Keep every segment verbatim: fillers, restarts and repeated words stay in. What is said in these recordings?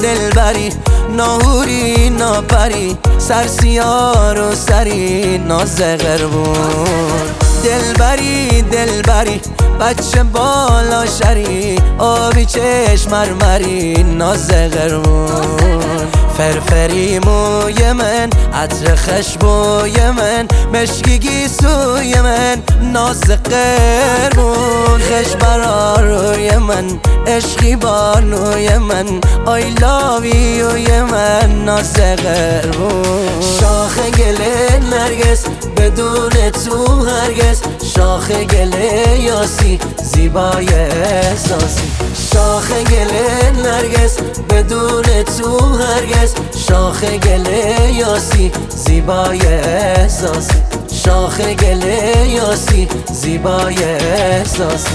دلبری ناهوری ناپری سرسیار و سری ناز قربون دلبری دلبری بچه بالا شری آبی چشم مرمری ناز قربون فرفری موی من عطر خشبوی من مشکی گیسوی من ناز قربون خش برا روی من عشقی بانوی من I love you من ناز قربون شاخ گل نرگس بدون تو هرگز شاخ گل یاسی زیبای احساسی شاخ گل نرگس بدون تو هرگز شاخ گل یاسی زیبای احساسی شاخ گل یاسی زیبای احساسی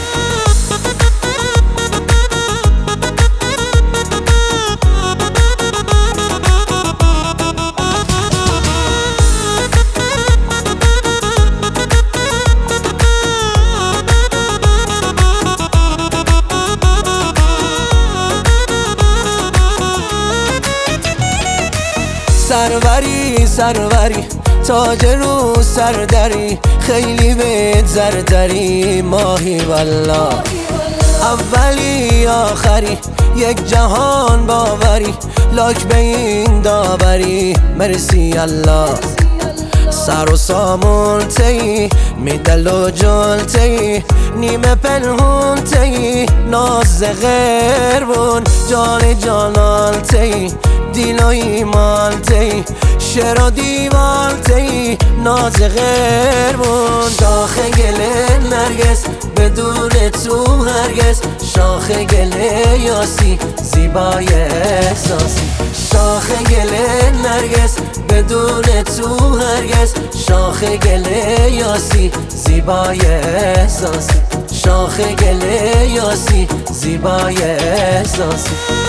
سروری سروری تاج رو سردری خیلی بهت زردری ماهی والله اولی آخری یک جهان باوری لاک به این داوری مرسی الله سر و سامون تی میدل و جل تی نیمه پنهون تی ناز قربون جان جانان تی دین و ایمان تی شر و دیوان تی ناز قربون شاخ گل نرگس بدون تو هرگز شاخ گل یاسی زیبای احساسی شاخ گل نرگس بدون تو هرگز شاخ گل یاسی زیبای احساسی شاخ گل یاسی زیبای احساسی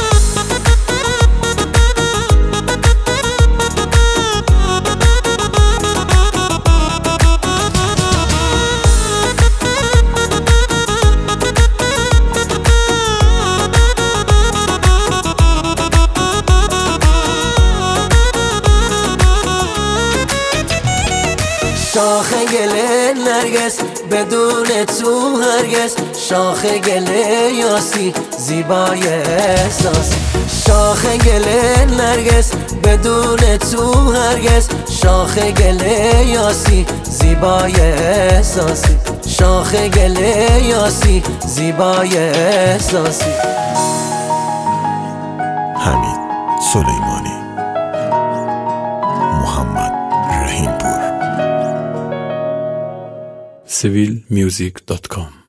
شاخ گل نرگس بدون تو هرگز شاخ گل یاسی زیبای احساسی شاخ گل نرگس بدون تو هرگز شاخ گل یاسی زیبای احساسی شاخ گل یاسی زیبای احساسی حمید سلیمانی محمد رحیم پور سویل میوزیک دات کام